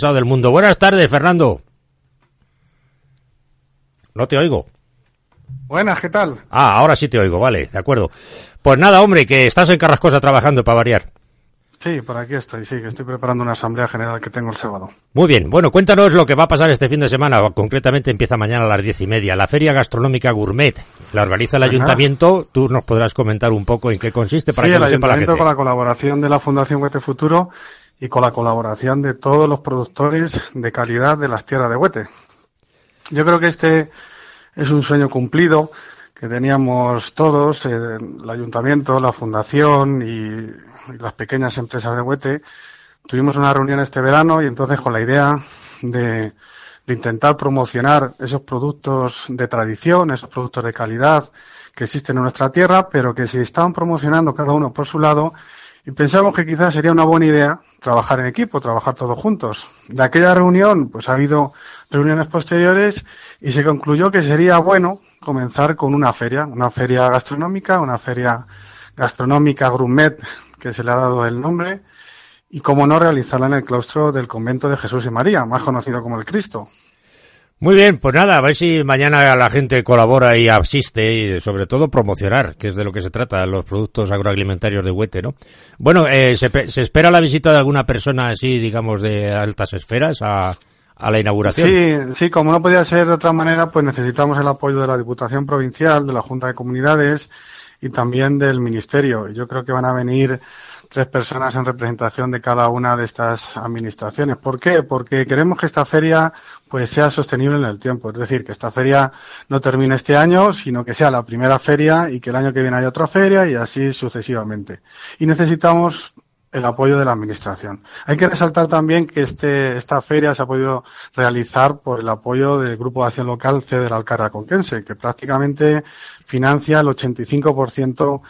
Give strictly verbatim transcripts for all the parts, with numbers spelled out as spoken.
del mundo. Buenas tardes, Fernando. No te oigo. Buenas, ¿qué tal? Ah, ahora sí te oigo, vale, de acuerdo. Pues nada, hombre, que estás en Carrascosa trabajando para variar. Sí, por aquí estoy, sí, que estoy preparando una asamblea general que tengo el sábado. Muy bien, bueno, cuéntanos lo que va a pasar este fin de semana. Concretamente empieza mañana a las diez y media. La Feria Gastronómica Gourmet la organiza el Ajá. Ayuntamiento. Tú nos podrás comentar un poco en qué consiste para sí, que lo el sepa la gente. Ayuntamiento con la colaboración de la Fundación Huete Futuro y con la colaboración de todos los productores de calidad de las tierras de Huete. Yo creo que este es un sueño cumplido que teníamos todos, eh, el Ayuntamiento, la Fundación y, y las pequeñas empresas de Huete. Tuvimos una reunión este verano y entonces con la idea de, de intentar promocionar esos productos de tradición, esos productos de calidad que existen en nuestra tierra, pero que se estaban promocionando cada uno por su lado. Y pensamos que quizás sería una buena idea trabajar en equipo, trabajar todos juntos. De aquella reunión, pues ha habido reuniones posteriores y se concluyó que sería bueno comenzar con una feria, una feria gastronómica, una feria gastronómica gourmet, que se le ha dado el nombre, y cómo no realizarla en el claustro del convento de Jesús y María, más conocido como el Cristo. Muy bien, pues nada, a ver si mañana la gente colabora y asiste y sobre todo promocionar, que es de lo que se trata, los productos agroalimentarios de Huete, ¿no? Bueno, eh, ¿se, ¿se espera la visita de alguna persona así, digamos, de altas esferas a, a la inauguración? Sí, sí, como no podía ser de otra manera, pues necesitamos el apoyo de la Diputación Provincial, de la Junta de Comunidades y también del Ministerio. Yo creo que van a venir tres personas en representación de cada una de estas administraciones. ¿Por qué? Porque queremos que esta feria pues sea sostenible en el tiempo. Es decir, que esta feria no termine este año, sino que sea la primera feria y que el año que viene haya otra feria y así sucesivamente. Y necesitamos el apoyo de la administración. Hay que resaltar también que este esta feria se ha podido realizar por el apoyo del Grupo de Acción Local C E D E R Alcarra Conquense, que prácticamente financia el ochenta y cinco por ciento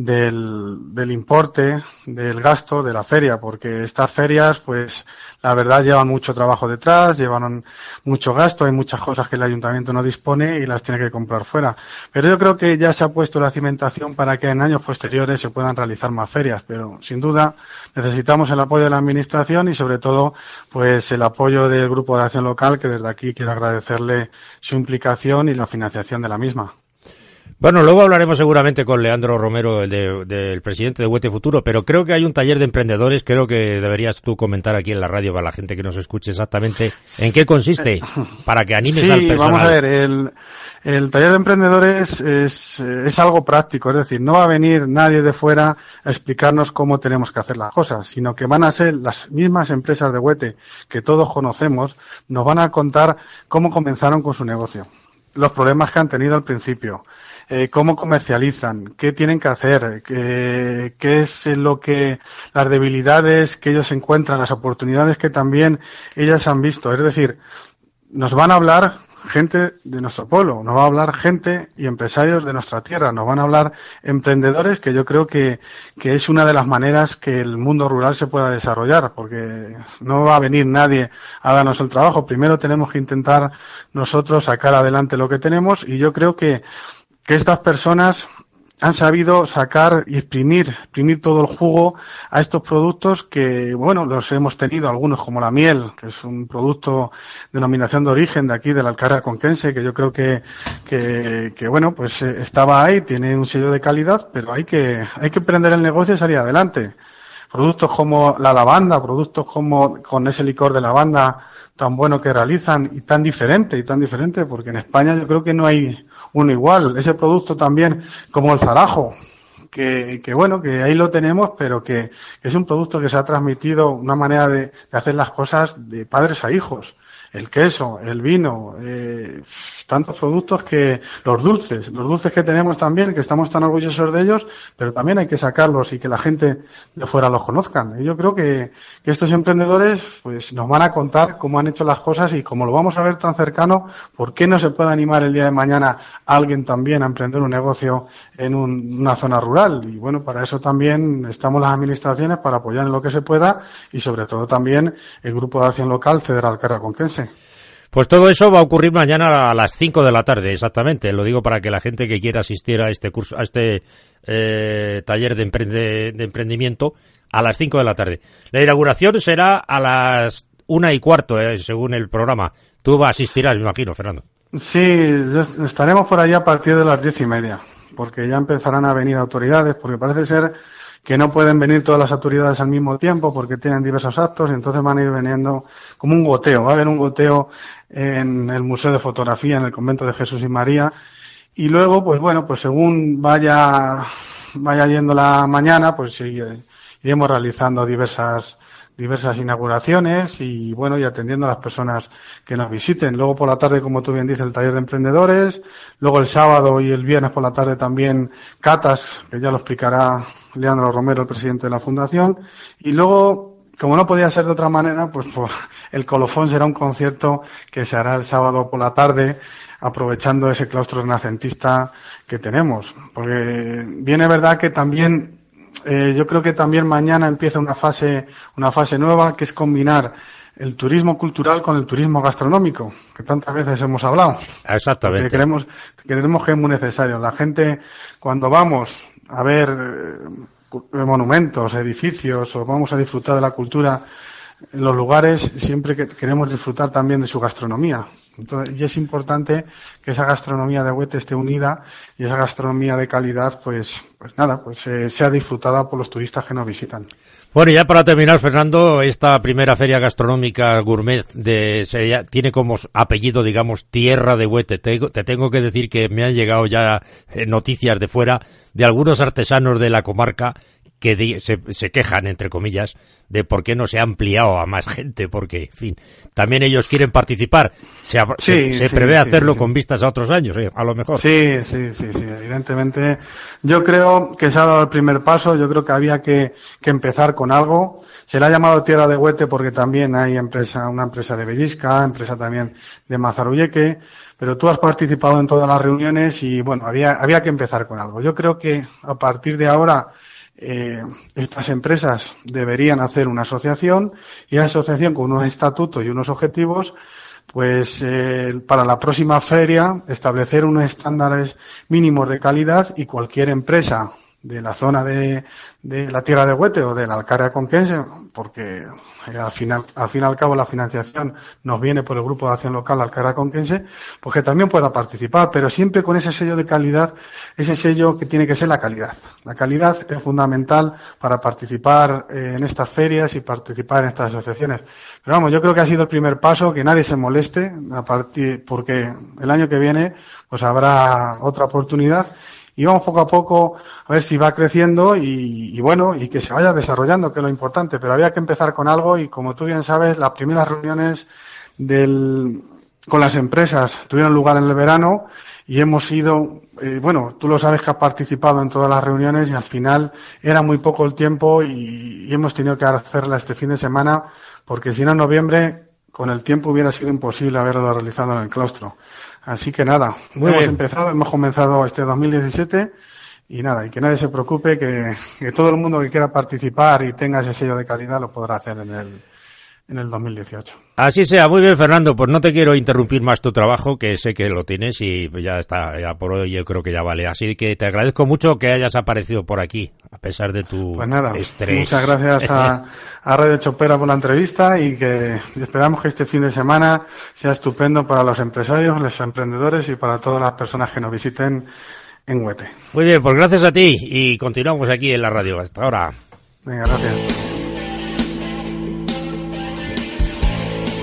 del, del importe del gasto de la feria, porque estas ferias, pues, la verdad llevan mucho trabajo detrás, llevan mucho gasto, hay muchas cosas que el ayuntamiento no dispone y las tiene que comprar fuera. Pero yo creo que ya se ha puesto la cimentación para que en años posteriores se puedan realizar más ferias, pero sin duda necesitamos el apoyo de la administración y sobre todo pues el apoyo del Grupo de Acción Local, que desde aquí quiero agradecerle su implicación y la financiación de la misma. Bueno, luego hablaremos seguramente con Leandro Romero, el de, del presidente de Huete Futuro, pero creo que hay un taller de emprendedores, creo que deberías tú comentar aquí en la radio para la gente que nos escuche exactamente en qué consiste, para que animes sí, al personal. Vamos a ver, el, el taller de emprendedores es, es algo práctico, es decir, no va a venir nadie de fuera a explicarnos cómo tenemos que hacer las cosas, sino que van a ser las mismas empresas de Huete que todos conocemos, nos van a contar cómo comenzaron con su negocio, los problemas que han tenido al principio, Eh, cómo comercializan, qué tienen que hacer, qué, qué es lo que, las debilidades que ellos encuentran, las oportunidades que también ellas han visto. Es decir, nos van a hablar gente de nuestro pueblo, nos va a hablar gente y empresarios de nuestra tierra, nos van a hablar emprendedores, que yo creo que, que es una de las maneras que el mundo rural se pueda desarrollar, porque no va a venir nadie a darnos el trabajo. Primero tenemos que intentar nosotros sacar adelante lo que tenemos y yo creo que que estas personas han sabido sacar y exprimir, exprimir todo el jugo a estos productos que, bueno, los hemos tenido algunos como la miel, que es un producto de denominación de origen de aquí, de la Alcarra Conquense, que yo creo que, que, que bueno, pues eh, estaba ahí, tiene un sello de calidad, pero hay que, hay que emprender el negocio y salir adelante. Productos como la lavanda, productos como con ese licor de lavanda tan bueno que realizan y tan diferente, y tan diferente, porque en España yo creo que no hay uno igual. Ese producto también como el zarajo, que, que bueno, que ahí lo tenemos, pero que, que es un producto que se ha transmitido una manera de, de hacer las cosas de padres a hijos. El queso, el vino, eh, tantos productos que, los dulces, los dulces que tenemos también, que estamos tan orgullosos de ellos, pero también hay que sacarlos y que la gente de fuera los conozcan. Y yo creo que, que estos emprendedores, pues, nos van a contar cómo han hecho las cosas y como lo vamos a ver tan cercano, ¿por qué no se puede animar el día de mañana a alguien también a emprender un negocio en un, una zona rural? Y bueno, para eso también estamos las administraciones, para apoyar en lo que se pueda y sobre todo también el Grupo de Acción Local C E D E R Alcarra Conquense. Pues todo eso va a ocurrir mañana a las cinco de la tarde, exactamente. Lo digo para que la gente que quiera asistir a este curso, a este eh, taller de, emprende, de emprendimiento, a las cinco de la tarde. La inauguración será a las una y cuarto, eh, según el programa. Tú asistirás, me imagino, Fernando. Sí, estaremos por allá a partir de las diez y media, porque ya empezarán a venir autoridades, porque parece ser que no pueden venir todas las autoridades al mismo tiempo porque tienen diversos actos y entonces van a ir viniendo como un goteo. Va a haber un goteo en el Museo de Fotografía, en el Convento de Jesús y María, y luego, pues bueno, pues según vaya, vaya yendo la mañana, pues sí, iremos realizando diversas diversas inauguraciones y bueno, y atendiendo a las personas que nos visiten. Luego por la tarde, como tú bien dices, el taller de emprendedores. Luego el sábado y el viernes por la tarde también catas, que ya lo explicará Leandro Romero, el presidente de la Fundación. Y luego, como no podía ser de otra manera, pues, pues el colofón será un concierto que se hará el sábado por la tarde, aprovechando ese claustro renacentista que tenemos. Porque bien es verdad que también Eh, yo creo que también mañana empieza una fase, una fase nueva, que es combinar el turismo cultural con el turismo gastronómico, que tantas veces hemos hablado. Exactamente. Porque creemos, creemos que es muy necesario. La gente, cuando vamos a ver eh, monumentos, edificios, o vamos a disfrutar de la cultura en los lugares, siempre que queremos disfrutar también de su gastronomía. Entonces, y es importante que esa gastronomía de Huete esté unida y esa gastronomía de calidad, pues, pues nada, pues eh, sea disfrutada por los turistas que nos visitan. Bueno, y ya para terminar, Fernando, esta primera feria gastronómica gourmet de Sevilla tiene como apellido, digamos, Tierra de Huete. Te, te tengo que decir que me han llegado ya eh, noticias de fuera de algunos artesanos de la comarca que de, se, se quejan, entre comillas, de por qué no se ha ampliado a más gente, porque, en fin, también ellos quieren participar. Se, sí, se, se sí, prevé sí, hacerlo sí, con sí. vistas a otros años, eh, a lo mejor. Sí, sí, sí, sí, evidentemente. Yo creo que se ha dado el primer paso, yo creo que había que, que empezar con algo. Se le ha llamado Tierra de Huete porque también hay empresa, una empresa de Bellisca, empresa también de Mazarulleque, pero tú has participado en todas las reuniones y, bueno, había, había que empezar con algo. Yo creo que a partir de ahora, Eh, estas empresas deberían hacer una asociación y esa asociación con unos estatutos y unos objetivos, pues eh, para la próxima feria establecer unos estándares mínimos de calidad y cualquier empresa de la zona de, de la Tierra de Huete o de la Alcarria Conquense, porque eh, al final, al fin y al cabo la financiación nos viene por el Grupo de Acción Local Alcarria Conquense, pues que también pueda participar, pero siempre con ese sello de calidad, ese sello que tiene que ser la calidad. La calidad es fundamental para participar eh, en estas ferias y participar en estas asociaciones. Pero vamos, yo creo que ha sido el primer paso, que nadie se moleste, a partir, porque el año que viene pues habrá otra oportunidad. Y vamos poco a poco a ver si va creciendo y, y bueno, y que se vaya desarrollando, que es lo importante. Pero había que empezar con algo y, como tú bien sabes, las primeras reuniones del, con las empresas tuvieron lugar en el verano y hemos ido, eh, bueno, tú lo sabes que has participado en todas las reuniones y al final era muy poco el tiempo y, y hemos tenido que hacerla este fin de semana porque si no en noviembre, con el tiempo hubiera sido imposible haberlo realizado en el claustro. Así que nada, Muy hemos bien. empezado, hemos comenzado este dos mil diecisiete y nada, y que nadie se preocupe, que, que todo el mundo que quiera participar y tenga ese sello de calidad lo podrá hacer en el, en el dos mil dieciocho. Así sea, muy bien, Fernando, pues no te quiero interrumpir más tu trabajo, que sé que lo tienes y ya está, ya por hoy yo creo que ya vale. Así que te agradezco mucho que hayas aparecido por aquí, a pesar de tu Pues nada, estrés. muchas gracias a, a Radio Chopera por la entrevista y que esperamos que este fin de semana sea estupendo para los empresarios, los emprendedores y para todas las personas que nos visiten en Huete. Muy bien, pues gracias a ti y continuamos aquí en la radio. Hasta ahora. Venga, gracias.